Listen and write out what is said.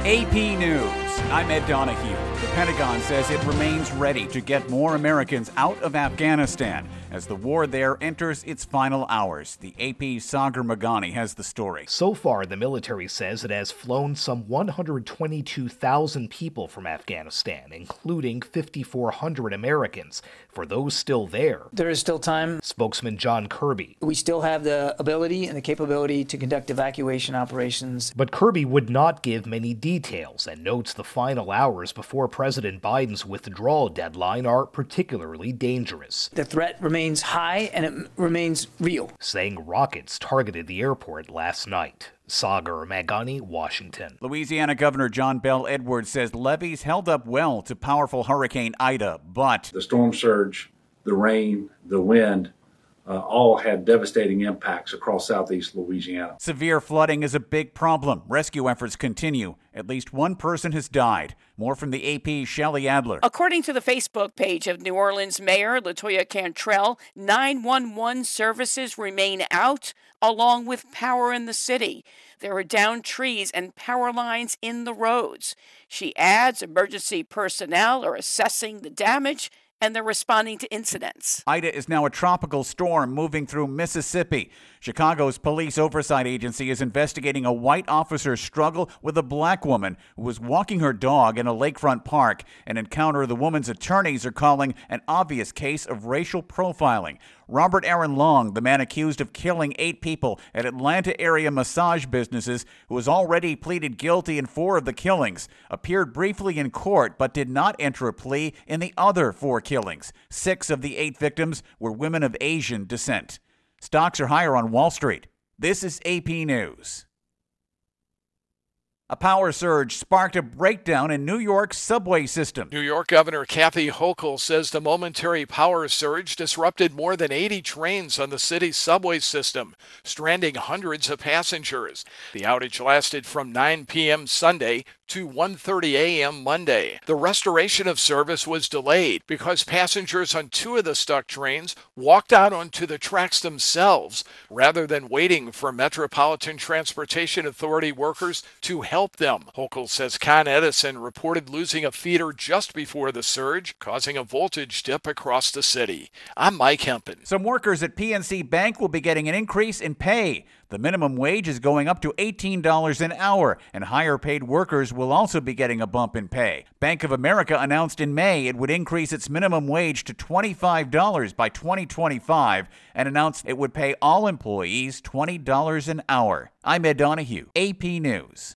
AP News. I'm Ed Donahue. The Pentagon says it remains ready to get more Americans out of Afghanistan as the war there enters its final hours. The AP's Sagar Meghani has the story. So far, the military says it has flown some 122,000 people from Afghanistan, including 5,400 Americans. For those still there, there is still time. Spokesman John Kirby. We still have the ability and the capability to conduct evacuation operations. But Kirby would not give many details and notes the final hours before President Biden's withdrawal deadline are particularly dangerous. The threat remains high and it remains real. Saying rockets targeted the airport last night. Sagar Meghani, Washington. Louisiana Governor John Bel Edwards says levees held up well to powerful Hurricane Ida, but the storm surge, the rain, the wind, all had devastating impacts across southeast Louisiana. Severe flooding is a big problem. Rescue efforts continue. At least one person has died. More from the AP's Shelley Adler. According to the Facebook page of New Orleans Mayor LaToya Cantrell, 911 services remain out, along with power in the city. There are downed trees and power lines in the roads. She adds emergency personnel are assessing the damage and they're responding to incidents. Ida is now a tropical storm moving through Mississippi. Chicago's police oversight agency is investigating a white officer's struggle with a black woman who was walking her dog in a lakefront park, an encounter the woman's attorneys are calling an obvious case of racial profiling. Robert Aaron Long, the man accused of killing 8 people at Atlanta area massage businesses, who has already pleaded guilty in 4 of the killings, appeared briefly in court but did not enter a plea in the other 4 killings. 6 of the 8 victims were women of Asian descent. Stocks are higher on Wall Street. This is AP News. A power surge sparked a breakdown in New York's subway system. New York Governor Kathy Hochul says the momentary power surge disrupted more than 80 trains on the city's subway system, stranding hundreds of passengers. The outage lasted from 9 p.m. Sunday to 1:30 a.m. Monday. The restoration of service was delayed because passengers on 2 of the stuck trains walked out onto the tracks themselves rather than waiting for Metropolitan Transportation Authority workers to help them. Hochul says Con Edison reported losing a feeder just before the surge, causing a voltage dip across the city. I'm Mike Hempen. Some workers at PNC Bank will be getting an increase in pay. The minimum wage is going up to $18 an hour, and higher paid workers will also be getting a bump in pay. Bank of America announced in May it would increase its minimum wage to $25 by 2025 and announced it would pay all employees $20 an hour. I'm Ed Donahue, AP News.